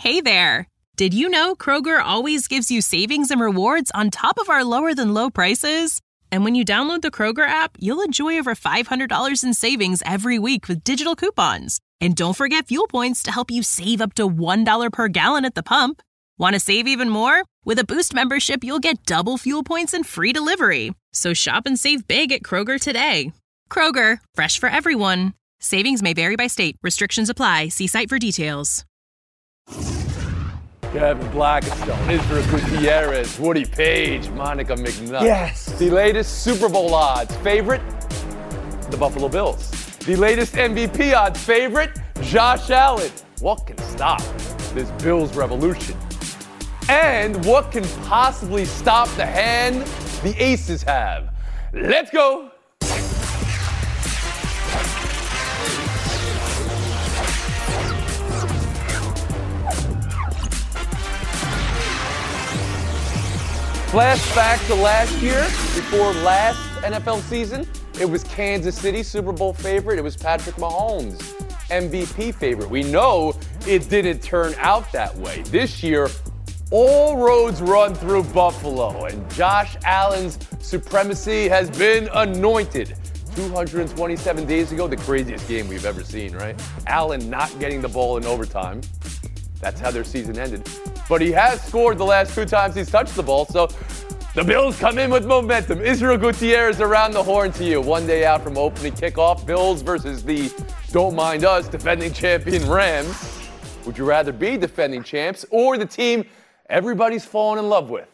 Hey there! Did you know Kroger always gives you savings and rewards on top of our lower-than-low prices? And when you download the Kroger app, you'll enjoy over $500 in savings every week with digital coupons. And don't forget fuel points to help you save up to $1 per gallon at the pump. Want to save even more? With a Boost membership, you'll get double fuel points and free delivery. So shop and save big at Kroger today. Kroger, fresh for everyone. Savings may vary by state. Restrictions apply. See site for details. Kevin Blackistone, Israel Gutierrez, Woody Page, Monica McNutt. Yes. The latest Super Bowl odds favorite, the Buffalo Bills. The latest MVP odds favorite, Josh Allen. What can stop this Bills revolution? And what can possibly stop the hand the Aces have? Let's go. Flashback to last year, before last NFL season, it was Kansas City Super Bowl favorite. It was Patrick Mahomes, MVP favorite. We know it didn't turn out that way. This year, all roads run through Buffalo, and Josh Allen's supremacy has been anointed. 227 days ago, the craziest game we've ever seen, right? Allen not getting the ball in overtime. That's how their season ended. But he has scored the last 2 times he's touched the ball, so the Bills come in with momentum. Israel Gutierrez around the horn to you. 1 day out from opening kickoff, Bills versus the, don't mind us, defending champion Rams. Would you rather be defending champs or the team everybody's fallen in love with?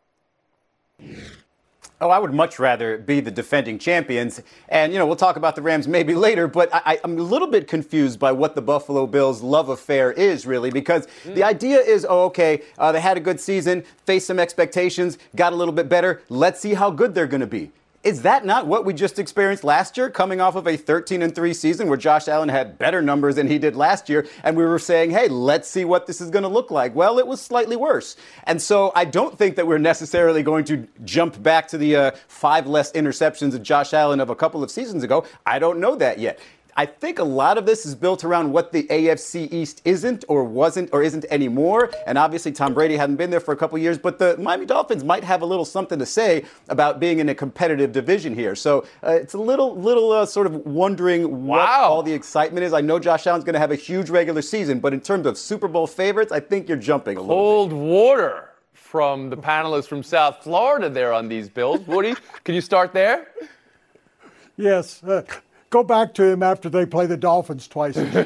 Oh, I would much rather be the defending champions. And, we'll talk about the Rams maybe later, but I'm a little bit confused by what the Buffalo Bills' love affair is, really, because the idea is, they had a good season, faced some expectations, got a little bit better. Let's see how good they're going to be. Is that not what we just experienced last year, coming off of a 13-3 season where Josh Allen had better numbers than he did last year, and we were saying, hey, let's see what this is going to look like? Well, it was slightly worse. And so I don't think that we're necessarily going to jump back to the 5 less interceptions of Josh Allen of a couple of seasons ago. I don't know that yet. I think a lot of this is built around what the AFC East isn't or wasn't or isn't anymore. And obviously Tom Brady hadn't been there for a couple of years, but the Miami Dolphins might have a little something to say about being in a competitive division here. So it's a little sort of wondering what all the excitement is. I know Josh Allen's going to have a huge regular season, but in terms of Super Bowl favorites, I think you're jumping a little bit. Cold water from the panelists from South Florida there on these Bills. Woody, can you start there? Yes. Go back to him after they play the Dolphins twice. All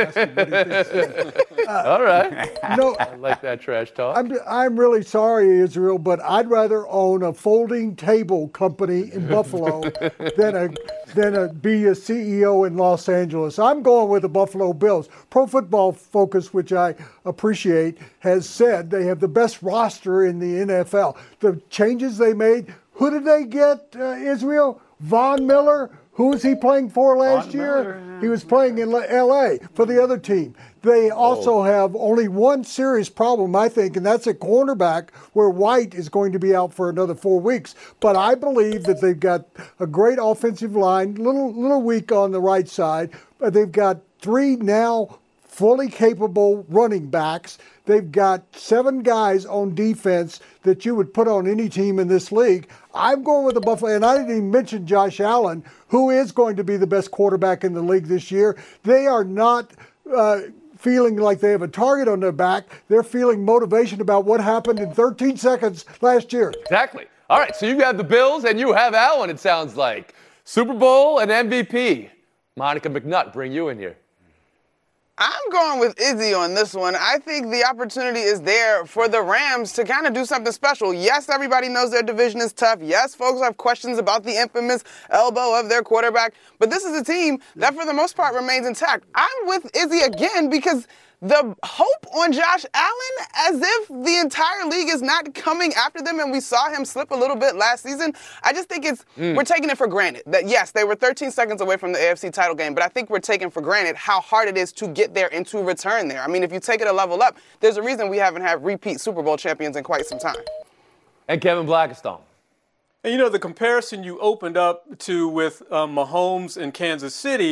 right. No, I like that trash talk. I'm really sorry, Israel, but I'd rather own a folding table company in Buffalo than be a CEO in Los Angeles. I'm going with the Buffalo Bills. Pro Football Focus, which I appreciate, has said they have the best roster in the NFL. The changes they made, who did they get, Israel? Von Miller? Who was he playing for last year? He was playing in L.A. for the other team. They also have only one serious problem, I think, and that's a cornerback where White is going to be out for another 4 weeks. But I believe that they've got a great offensive line, little weak on the right side, but they've got 3 now fully capable running backs. They've got 7 guys on defense that you would put on any team in this league. I'm going with the Buffalo, and I didn't even mention Josh Allen, who is going to be the best quarterback in the league this year. They are not feeling like they have a target on their back. They're feeling motivation about what happened in 13 seconds last year. Exactly. All right, so you have the Bills and you have Allen, it sounds like. Super Bowl and MVP. Monica McNutt, bring you in here. I'm going with Izzy on this one. I think the opportunity is there for the Rams to kind of do something special. Yes, everybody knows their division is tough. Yes, folks have questions about the infamous elbow of their quarterback. But this is a team that, for the most part, remains intact. I'm with Izzy again because the hope on Josh Allen, as if the entire league is not coming after them, and we saw him slip a little bit last season. I just think we're taking it for granted that, yes, they were 13 seconds away from the AFC title game, but I think we're taking for granted how hard it is to get there and to return there. I mean, if you take it a level up, there's a reason we haven't had repeat Super Bowl champions in quite some time. And Kevin Blackistone. And, the comparison you opened up to with Mahomes and Kansas City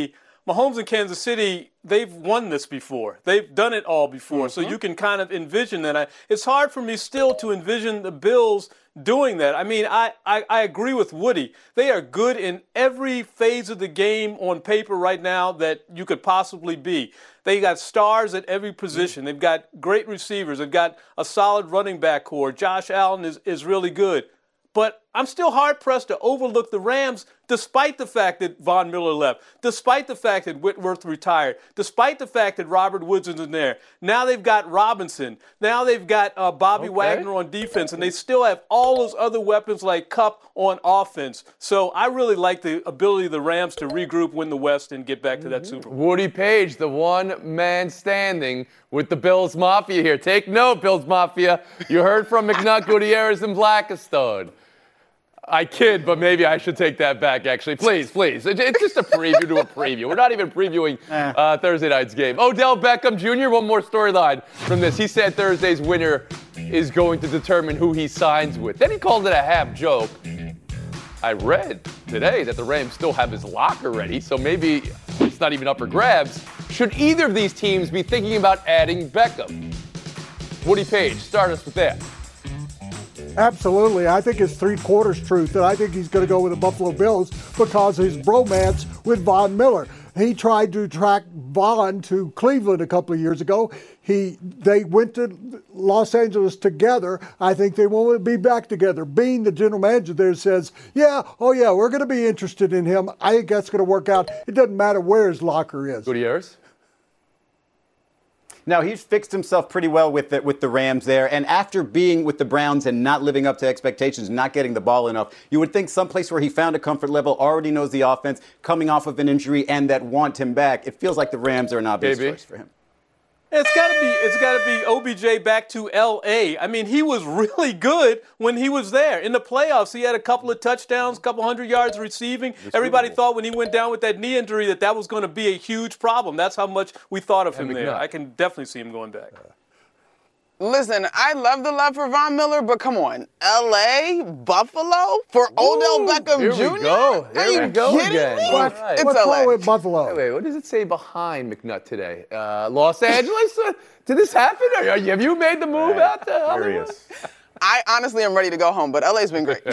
Mahomes in Kansas City, they've won this before. They've done it all before. So you can kind of envision that. It's hard for me still to envision the Bills doing that. I mean, I agree with Woody. They are good in every phase of the game on paper right now that you could possibly be. They got stars at every position. They've got great receivers. They've got a solid running back core. Josh Allen is really good. But I'm still hard-pressed to overlook the Rams despite the fact that Von Miller left, despite the fact that Whitworth retired, despite the fact that Robert Woods isn't there. Now they've got Robinson. Now they've got Bobby Wagner on defense, and they still have all those other weapons like Kupp on offense. So I really like the ability of the Rams to regroup, win the West, and get back to that Super Bowl. Woody Page, the one man standing with the Bills Mafia here. Take note, Bills Mafia. You heard from McNutt, Gutierrez, and Blackistone. I kid, but maybe I should take that back, actually. Please. It's just a preview to a preview. We're not even previewing Thursday night's game. Odell Beckham Jr., one more storyline from this. He said Thursday's winner is going to determine who he signs with. Then he called it a half joke. I read today that the Rams still have his locker ready, so maybe it's not even up for grabs. Should either of these teams be thinking about adding Beckham? Woody Page, start us with that. Absolutely. I think it's three-quarters truth, and I think he's going to go with the Buffalo Bills because of his bromance with Von Miller. He tried to track Von to Cleveland a couple of years ago. They went to Los Angeles together. I think they want to be back together. Being the general manager there says, we're going to be interested in him. I think that's going to work out. It doesn't matter where his locker is. Gutierrez? Now, he's fixed himself pretty well with the Rams there. And after being with the Browns and not living up to expectations, not getting the ball enough, you would think someplace where he found a comfort level, already knows the offense, coming off of an injury, and that want him back. It feels like the Rams are an obvious choice for him. It's got to be OBJ back to L.A. I mean, he was really good when he was there. In the playoffs, he had a couple of touchdowns, a couple 100 yards receiving. Everybody thought when he went down with that knee injury that was going to be a huge problem. That's how much we thought of him there. I can definitely see him going back. Listen, I love the love for Von Miller, but come on. L.A., Buffalo, for Odell Beckham Jr.? Here we go. Here we go again. What's wrong with Buffalo? Wait, what does it say behind McNutt today? Los Angeles? Did this happen? Have you made the move out to Hollywood? I honestly am ready to go home, but L.A.'s been great.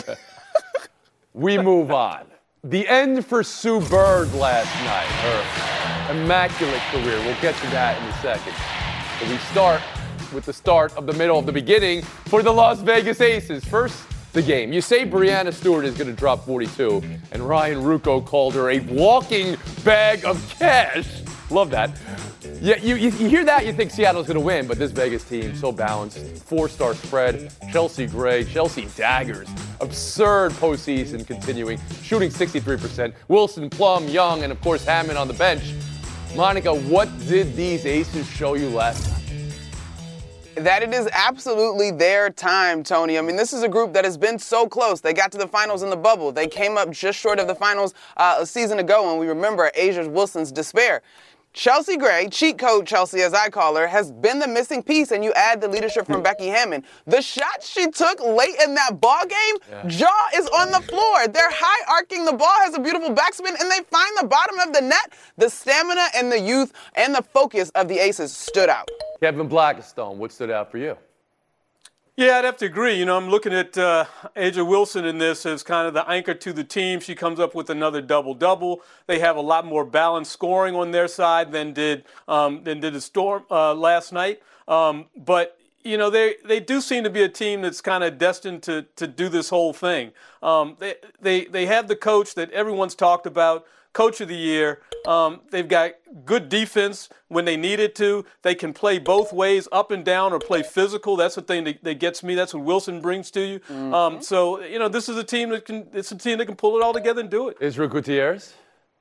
We move on. The end for Sue Bird last night. Her immaculate career. We'll get to that in a second. But we start with the start of the middle of the beginning for the Las Vegas Aces. First, the game. You say Breanna Stewart is going to drop 42, and Ryan Ruocco called her a walking bag of cash. Love that. Yeah, you hear that, you think Seattle's going to win, but this Vegas team, so balanced. 4-star spread. Chelsea Gray, Chelsea Daggers. Absurd postseason continuing. Shooting 63%. Wilson, Plum, Young, and of course Hammond on the bench. Monica, what did these Aces show you last night? That it is absolutely their time, Tony. I mean, this is a group that has been so close. They got to the finals in the bubble. They came up just short of the finals a season ago, and we remember A'ja Wilson's despair. Chelsea Gray, cheat code Chelsea as I call her, has been the missing piece, and you add the leadership from Becky Hammond. The shot she took late in that ball game, jaw is on the floor. They're high-arcing. The ball has a beautiful backspin, and they find the bottom of the net. The stamina and the youth and the focus of the Aces stood out. Kevin Blackistone, what stood out for you? Yeah, I'd have to agree. You know, I'm looking at A'ja Wilson in this as kind of the anchor to the team. She comes up with another double-double. They have a lot more balanced scoring on their side than did the Storm last night. But you know, they do seem to be a team that's kind of destined to do this whole thing. They have the coach that everyone's talked about. Coach of the year. They've got good defense when they need it to. They can play both ways, up and down, or play physical. That's the thing that gets me. That's what Wilson brings to you. So, you know, this is a team that can pull it all together and do it. Israel Gutierrez?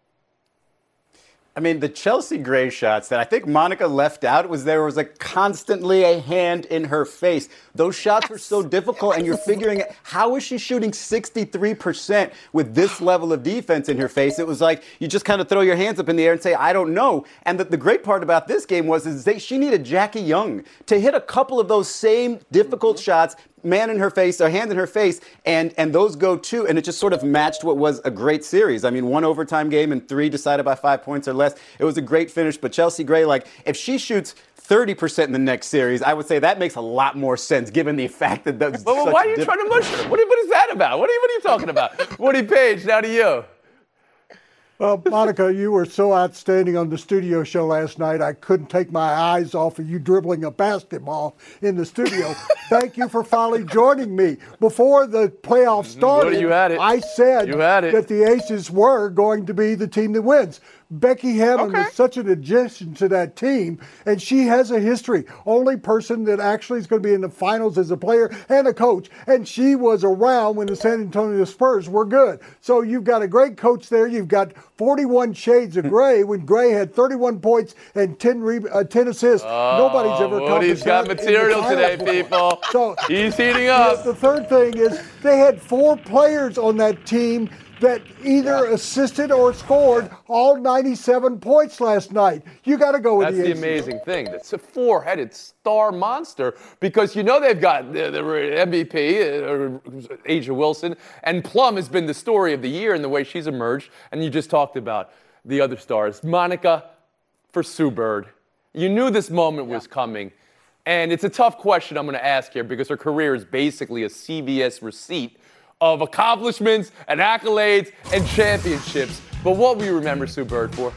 I mean, the Chelsea Gray shots that I think Monica left out was there was constantly a hand in her face. Those shots were so difficult, and you're figuring, how is she shooting 63% with this level of defense in her face? It was like you just kind of throw your hands up in the air and say, I don't know. And the great part about this game was she needed Jackie Young to hit a couple of those same difficult shots, hand in her face, and those go too, and it just sort of matched what was a great series. I mean, 1 overtime game and 3 decided by 5 points or less. It was a great finish, but Chelsea Gray, like, if she shoots 30% in the next series, I would say that makes a lot more sense given the fact that that's. But why are you trying to mush her? What is that about? What are you talking about? Woody Page, now to you. Well, Monica, you were so outstanding on the studio show last night. I couldn't take my eyes off of you dribbling a basketball in the studio. Thank you for finally joining me. Before the playoffs started, I said that the Aces were going to be the team that wins. Becky Hammon is such an addition to that team, and she has a history. Only person that actually is going to be in the finals as a player and a coach, and she was around when the San Antonio Spurs were good. So you've got a great coach there. You've got 41 shades of Gray when Gray had 31 points and 10 assists. Nobody's ever accomplished Woody's got material today, people. So he's heating up. The third thing is they had 4 players on that team that either assisted or scored all 97 points last night. You got to go with the Aces. That's the amazing thing. That's a 4-headed star monster because you know they've got the MVP, A'ja Wilson, and Plum has been the story of the year in the way she's emerged. And you just talked about the other stars. Monica, for Sue Bird, you knew this moment was coming. And it's a tough question I'm going to ask here because her career is basically a CVS receipt of accomplishments and accolades and championships. But what will you remember Sue Bird for?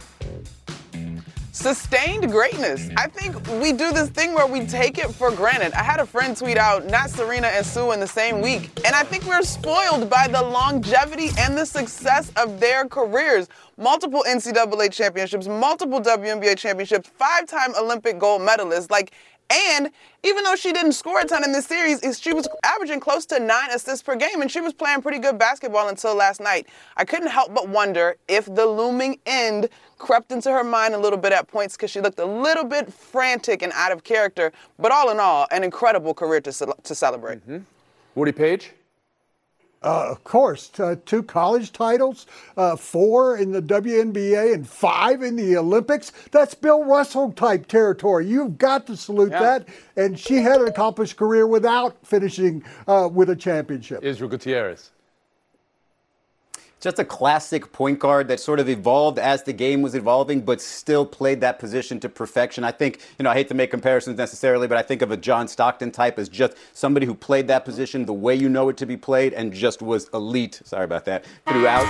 Sustained greatness. I think we do this thing where we take it for granted. I had a friend tweet out, not Serena and Sue in the same week. And I think we're spoiled by the longevity and the success of their careers. Multiple NCAA championships, multiple WNBA championships, 5-time Olympic gold medalist. And even though she didn't score a ton in this series, she was averaging close to 9 assists per game, and she was playing pretty good basketball until last night. I couldn't help but wonder if the looming end crept into her mind a little bit at points because she looked a little bit frantic and out of character. But all in all, an incredible career to celebrate. Mm-hmm. Woody Page? Of course, 2 college titles, 4 in the WNBA, and 5 in the Olympics. That's Bill Russell type territory. You've got to salute that. And she had an accomplished career without finishing with a championship. Israel Gutierrez. Just a classic point guard that sort of evolved as the game was evolving, but still played that position to perfection. I think, I hate to make comparisons necessarily, but I think of a John Stockton type as just somebody who played that position the way you know it to be played and just was elite. Sorry about that. Throughout.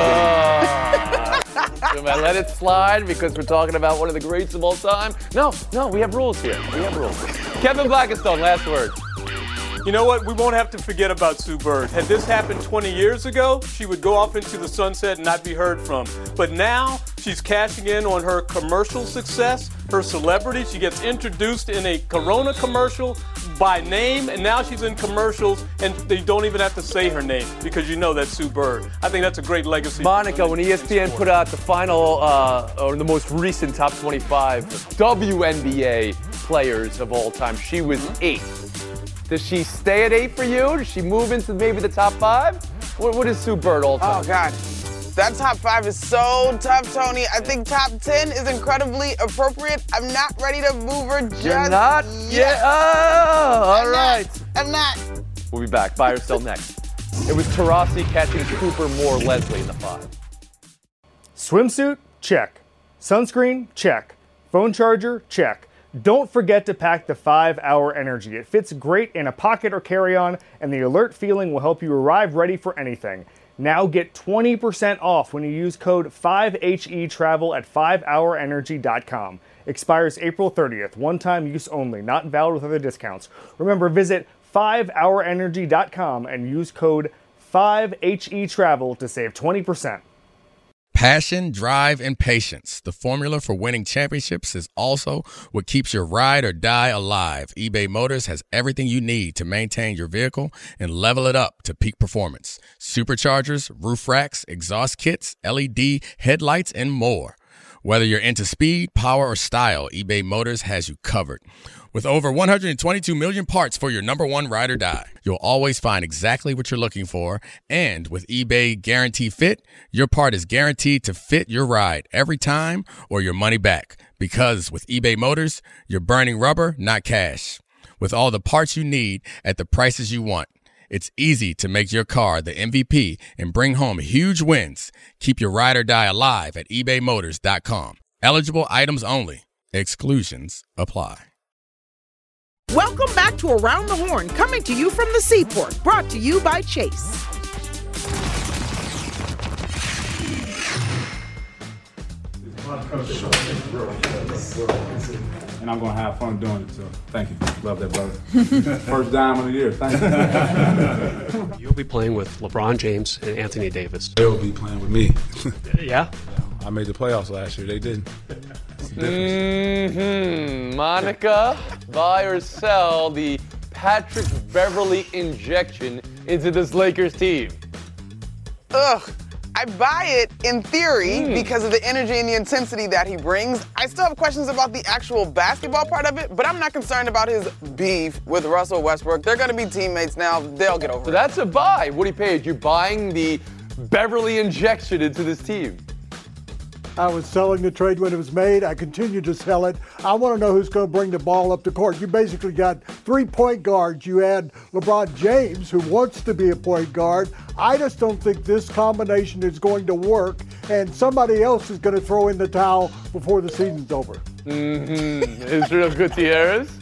Should I let it slide because we're talking about one of the greats of all time? No, we have rules here. Kevin Blackistone, last word. You know what? We won't have to forget about Sue Bird. Had this happened 20 years ago, she would go off into the sunset and not be heard from. But now she's cashing in on her commercial success, her celebrity. She gets introduced in a Corona commercial by name, and now she's in commercials, and they don't even have to say her name because you know that's Sue Bird. I think that's a great legacy. Monica, when ESPN put out the final or the most recent top 25 WNBA players of all time, she was 8th. Does she stay at 8 for you? Does she move into maybe the top 5? What is Sue Bird all time? Oh, God. That top 5 is so tough, Tony. I think top 10 is incredibly appropriate. I'm not ready to move her just You're not? yet. Yeah. Oh, all right. I'm not. We'll be back. Buy or sell next. It was Taurasi catching Cooper Moore Leslie in the 5. Swimsuit? Check. Sunscreen? Check. Phone charger? Check. Don't forget to pack the 5-Hour Energy. It fits great in a pocket or carry-on, and the alert feeling will help you arrive ready for anything. Now get 20% off when you use code 5HETRAVEL at 5hourenergy.com. Expires April 30th. One-time use only. Not valid with other discounts. Remember, visit 5hourenergy.com and use code 5HETRAVEL to save 20%. Passion, drive, and patience. The formula for winning championships is also what keeps your ride or die alive. eBay Motors has everything you need to maintain your vehicle and level it up to peak performance. Superchargers, roof racks, exhaust kits, LED headlights, and more. Whether you're into speed, power, or style, eBay Motors has you covered. With over 122 million parts for your number one ride or die, you'll always find exactly what you're looking for. And with eBay Guarantee Fit, your part is guaranteed to fit your ride every time or your money back. Because with eBay Motors, you're burning rubber, not cash. with all the parts you need at the prices you want. It's easy to make your car the MVP and bring home huge wins. Keep your ride or die alive at ebaymotors.com. Eligible items only. Exclusions apply. Welcome back to Around the Horn, coming to you from the Seaport, brought to you by Chase. And I'm going to have fun doing it, so thank you. Love that, brother. First dime of the year. Thank you. You'll be playing with LeBron James and Anthony Davis. They'll be playing with me. Yeah? I made the playoffs last year. They didn't. Monica, buy or sell the Patrick Beverley injection into this Lakers team? Ugh. I buy it in theory because of the energy and the intensity that he brings. I still have questions about the actual basketball part of it, but I'm not concerned about his beef with Russell Westbrook. They're going to be teammates now. They'll get over it. So that's a buy. Woody Page, you buying the Beverley injection into this team? I was selling the trade when it was made. I continue to sell it. I want to know who's going to bring the ball up the court. You basically got 3 point guards. You add LeBron James, who wants to be a point guard. I just don't think this combination is going to work, and somebody else is going to throw in the towel before the season's over. Israel Gutierrez?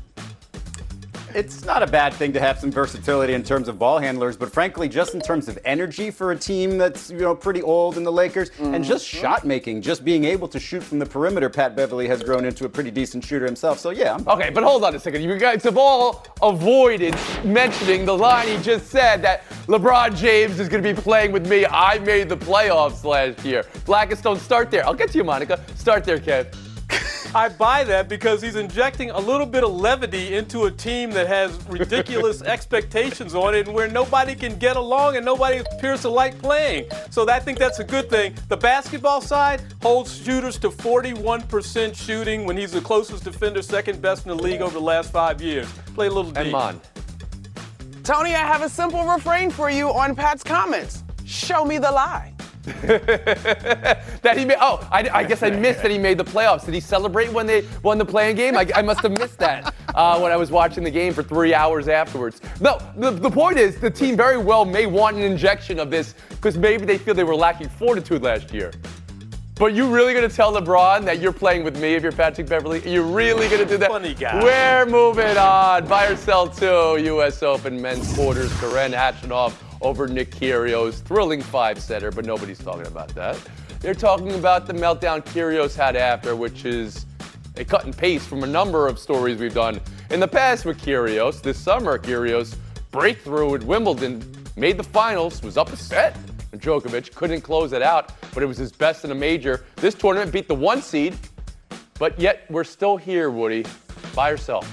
It's not a bad thing to have some versatility in terms of ball handlers, but frankly, just in terms of energy for a team that's, pretty old in the Lakers, and just shot making, just being able to shoot from the perimeter, Pat Beverley has grown into a pretty decent shooter himself. So yeah. Okay, but hold on a second. You guys have all avoided mentioning the line he just said that LeBron James is going to be playing with me. I made the playoffs last year. Blackistone, start there. I'll get to you, Monica. Start there, Kev. I buy that because he's injecting a little bit of levity into a team that has ridiculous expectations on it and where nobody can get along and nobody appears to like playing. So I think that's a good thing. The basketball side holds shooters to 41% shooting when he's the closest defender, second best in the league over the last 5 years. Play a little deep. And Mon. Tony, I have a simple refrain for you on Pat's comments. Show me the lie. That he made. Oh, I guess I missed that he made the playoffs. Did he celebrate when they won the play-in game? I must have missed that when I was watching the game for 3 hours afterwards. No, the point is the team very well may want an injection of this because maybe they feel they were lacking fortitude last year. But you really going to tell LeBron that you're playing with me if you're Patrick Beverley? Are you really going to do that? Funny guy. We're moving on. Buy or sell to U.S. Open men's quarters. Karen Khachanov over Nick Kyrgios. Thrilling 5-setter, but nobody's talking about that. They're talking about the meltdown Kyrgios had after, which is a cut and paste from a number of stories we've done in the past with Kyrgios. This summer, Kyrgios breakthrough at Wimbledon, made the finals, was up a set. And Djokovic couldn't close it out, but it was his best in a major. This tournament beat the 1 seed, but yet we're still here, Woody. Buy or sell?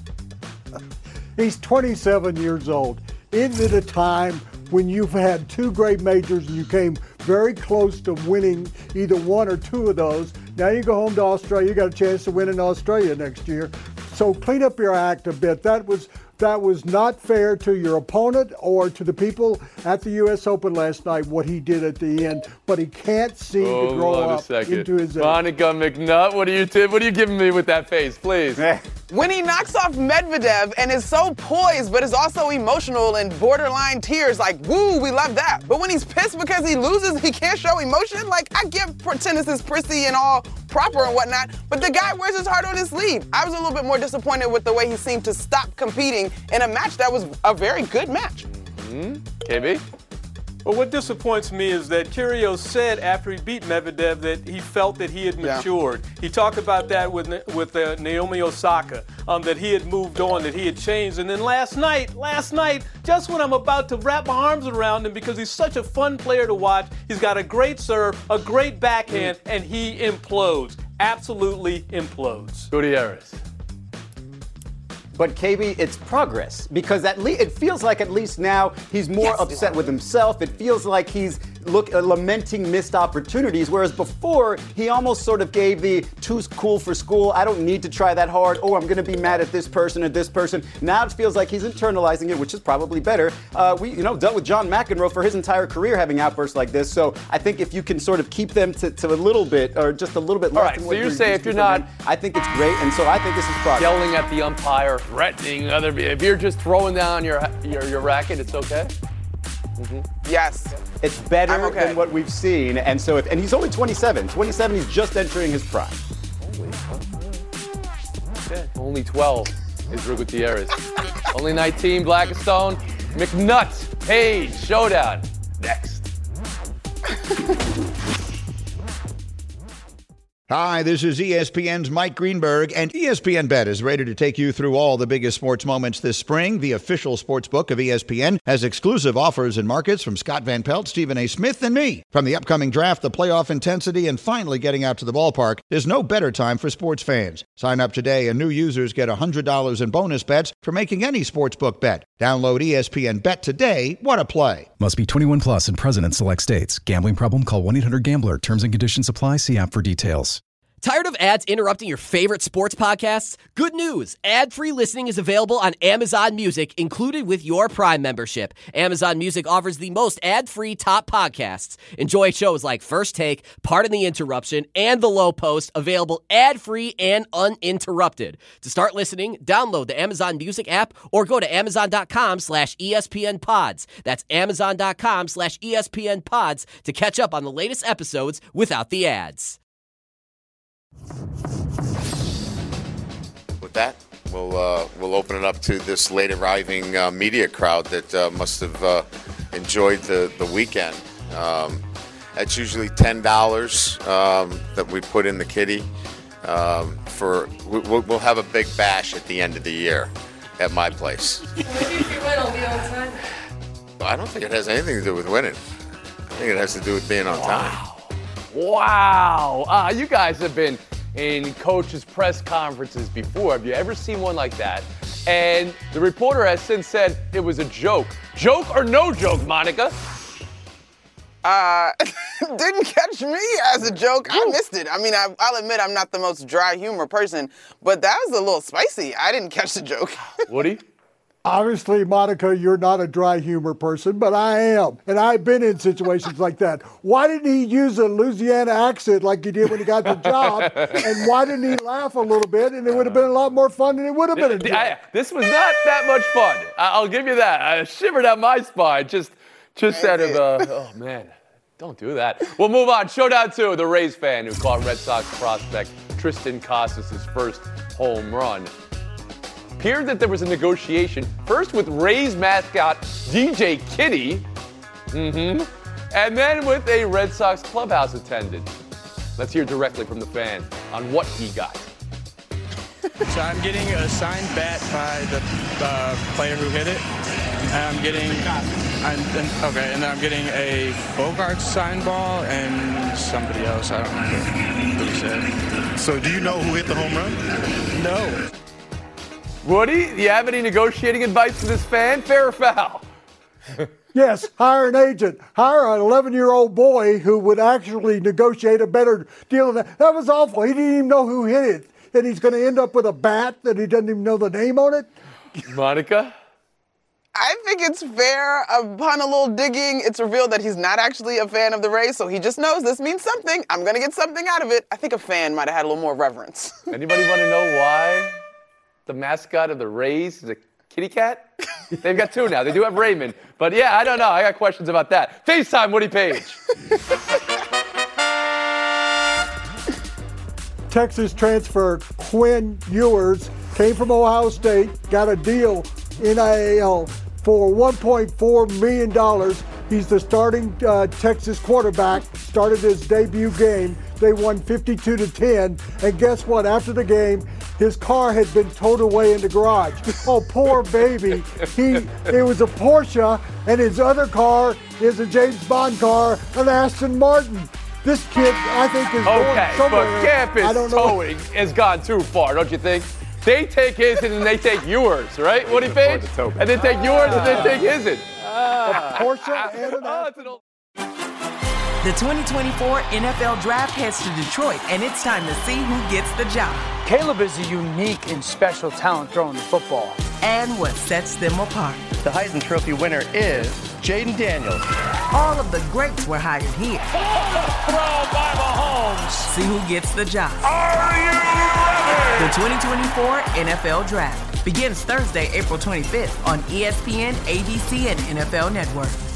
He's 27 years old. Isn't it a time when you've had 2 great majors and you came very close to winning either 1 or 2 of those? Now you go home to Australia, you got a chance to win in Australia next year. So clean up your act a bit. That was not fair to your opponent or to the people at the U.S. Open last night, what he did at the end. But he can't seem to grow up into his age. Monica McNutt, what are you giving me with that face, please? When he knocks off Medvedev and is so poised, but is also emotional and borderline tears, like, woo, we love that. But when he's pissed because he loses, he can't show emotion. Like, I get tennis is prissy and all proper and whatnot, but the guy wears his heart on his sleeve. I was a little bit more disappointed with the way he seemed to stop competing in a match that was a very good match. KB? Well, what disappoints me is that Kyrgios said after he beat Medvedev that he felt that he had matured. He talked about that with Naomi Osaka, that he had moved on, that he had changed. And then last night, just when I'm about to wrap my arms around him because he's such a fun player to watch, he's got a great serve, a great backhand, and he implodes. Absolutely implodes. Gutierrez. But KB, it's progress because it feels like at least now he's more upset with himself. It feels like he's lamenting missed opportunities, whereas before he almost sort of gave the too cool for school, I don't need to try that hard, oh, I'm going to be mad at this person or this person. Now it feels like he's internalizing it, which is probably better. We dealt with John McEnroe for his entire career having outbursts like this, so I think if you can sort of keep them to a little bit, or just a little bit less than what you're saying, if you're not, I think it's great, and so I think this is progress. Yelling at the umpire, threatening other, if you're just throwing down your racket, it's okay? Mm-hmm. Yes. It's better than what we've seen, and so and he's only 27. 27, he's just entering his prime. Only 12 is Drew Gutierrez. Only 19, Blackistone, McNutt, Page, showdown. Next. Hi, this is ESPN's Mike Greenberg, and ESPN Bet is ready to take you through all the biggest sports moments this spring. The official sports book of ESPN has exclusive offers and markets from Scott Van Pelt, Stephen A. Smith, and me. From the upcoming draft, the playoff intensity, and finally getting out to the ballpark, there's no better time for sports fans. Sign up today, and new users get $100 in bonus bets for making any sportsbook bet. Download ESPN Bet today. What a play. Must be 21 plus and present in select states. Gambling problem? Call 1-800-GAMBLER. Terms and conditions apply. See app for details. Tired of ads interrupting your favorite sports podcasts? Good news. Ad-free listening is available on Amazon Music, included with your Prime membership. Amazon Music offers the most ad-free top podcasts. Enjoy shows like First Take, Pardon the Interruption, and The Low Post, available ad-free and uninterrupted. To start listening, download the Amazon Music app or go to amazon.com/ESPNpods. That's amazon.com/ESPNpods to catch up on the latest episodes without the ads. With that, we'll open it up to this late arriving media crowd that must have enjoyed the weekend. That's usually $10 that we put in the kitty. We'll have a big bash at the end of the year at my place. Maybe if you win, I'll be on time. I don't think it has anything to do with winning. I think it has to do with being on time. Wow. You guys have been in coaches' press conferences before. Have you ever seen one like that? And the reporter has since said it was a joke. Joke or no joke, Monica? Didn't catch me as a joke. I missed it. I mean, I'll admit I'm not the most dry humor person, but that was a little spicy. I didn't catch the joke. Woody? Obviously, Monica, you're not a dry humor person, but I am. And I've been in situations like that. Why didn't he use a Louisiana accent like he did when he got the job? And why didn't he laugh a little bit? And it would have been a lot more fun than it would have been. This was not that much fun. I'll give you that. I shivered down my spine just out of, oh, man. Don't do that. We'll move on. Showdown 2, the Rays fan who caught Red Sox prospect Triston Casas' first home run. Appeared that there was a negotiation, first with Rays mascot DJ Kitty, and then with a Red Sox clubhouse attendant. Let's hear directly from the fan on what he got. So I'm getting a signed bat by the player who hit it. And I'm getting, and then I'm getting a Bogarts signed ball and somebody else. I don't remember who he said. So do you know who hit the home run? No. Woody, do you have any negotiating advice for this fan? Fair or foul? Yes, hire an agent. Hire an 11-year-old boy who would actually negotiate a better deal than that. That was awful. He didn't even know who hit it. And he's going to end up with a bat that he doesn't even know the name on it. Monica? I think it's fair. Upon a little digging, it's revealed that he's not actually a fan of the Rays, so he just knows this means something. I'm going to get something out of it. I think a fan might have had a little more reverence. Anybody want to know why the mascot of the Rays is a kitty cat? They've got two now. They do have Raymond. But yeah, I don't know. I got questions about that. FaceTime, Woody Page. Texas transfer Quinn Ewers came from Ohio State, got a deal in NIL for $1.4 million. He's the starting Texas quarterback, started his debut game. They won 52-10. And guess what? After the game, his car had been towed away in the garage. Oh, poor baby. It was a Porsche, and his other car is a James Bond car, an Aston Martin. This kid, I think, is going somewhere. But campus towing has gone too far, don't you think? They take his and then they take yours, right? Woody Page? And then take yours and then take his. A Porsche and an Aston. The 2024 NFL Draft heads to Detroit, and it's time to see who gets the job. Caleb is a unique and special talent throwing the football. And what sets them apart. The Heisman Trophy winner is Jaden Daniels. All of the greats were hired here. Throw by Mahomes. See who gets the job. Are you ready? The 2024 NFL Draft begins Thursday, April 25th on ESPN, ABC, and NFL Network.